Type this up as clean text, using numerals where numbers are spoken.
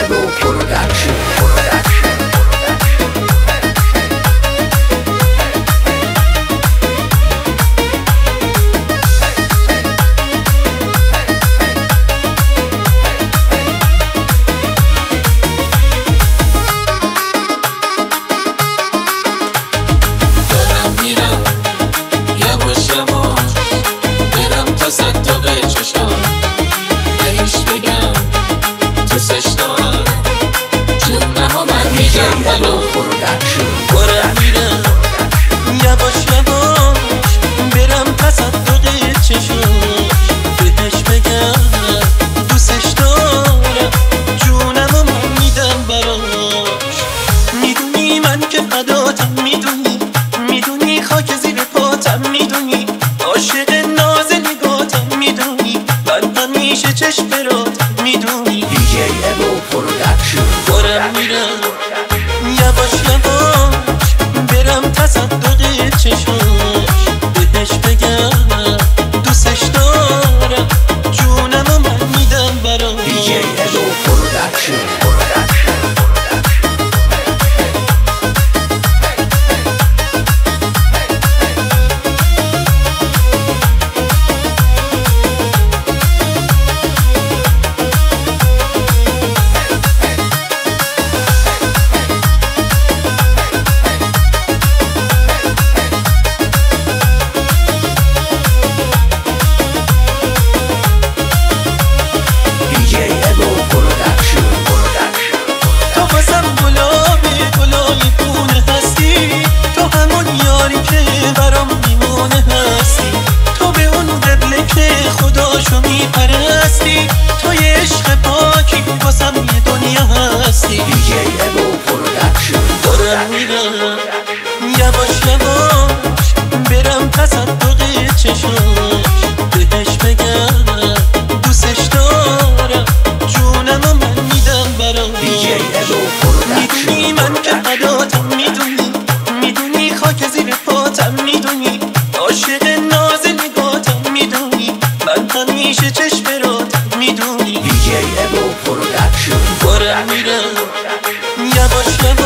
برم میرم یواش یواش برم تصدق چشاش بهش بگم دوستش دارم جونمو من میدم براش. میدونی من که فداتم، میدونی خاک زیر پاتم، میدونی عاشق ناز نگاتم، میدونی من همیشه چشم براتم، میدونی DJ Evo Production. برم میرم یواش یواش برم تصدق چشاش بهش بگم دوستش دارم جونمو من میدم براش. DJ Evo Production. خداشو میپرستی تو یه عشق پاکی واسم یه دنیا هستی. DJ Evo Production. برم میرم یواش یواش برم تصدق چشاش بهش بگم دوستش دارم جونمو من میدم براش. DJ Evo Production. میدونی من که فداتم، میدونی خاک زیر پاتم، میدونی عاشق ناز نگاتم، میدونی من همیشه چشم براتم، میدونی DJ Evo Production. برم میرم یواش یواش